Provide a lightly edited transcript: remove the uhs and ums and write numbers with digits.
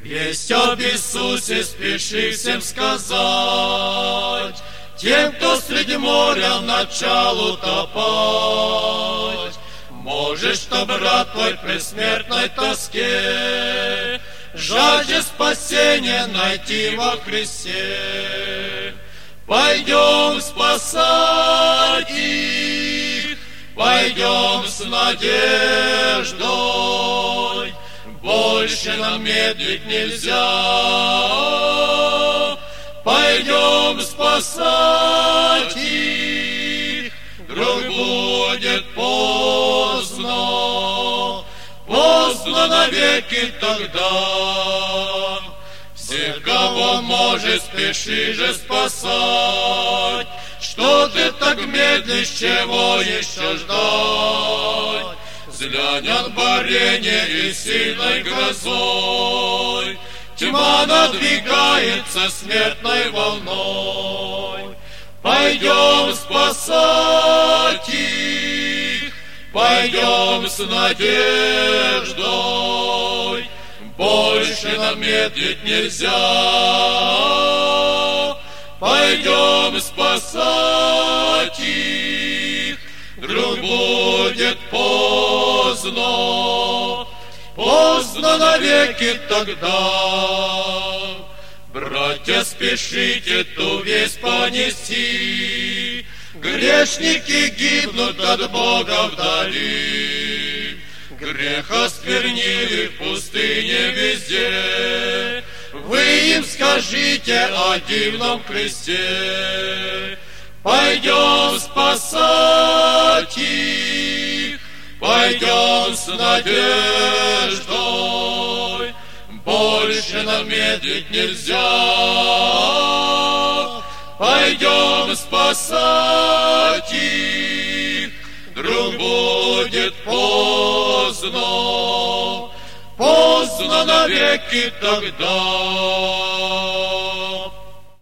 Весть об Иисусе спеши всем сказать, тем, кто среди моря начал утопать. Можешь, что брат твой при смертной тоске жажде спасения найти во Христе. Пойдем спасать их, пойдем с надеждой, больше нам медлить нельзя. Пойдем спасать их, вдруг будет поздно, поздно навеки тогда. Всех, кого можешь, спеши же спасать. Что ты так медлишь, чего еще ждать? Взглянет борение и сильной грозой, тьма надвигается смертной волной. Пойдем спасать их, пойдем с надеждой, больше нам медлить нельзя. Пойдем спасать их, вдруг будет поздно, поздно навеки тогда. Братья, спешите ту весть понести, грешники гибнут от Бога вдали. Грех осквернили в пустыне везде, вы им скажите о дивном кресте. Пойдем спасать их, пойдем с надеждой, больше нам медлить нельзя. Пойдем спасать их, вдруг будет поздно, поздно навеки тогда.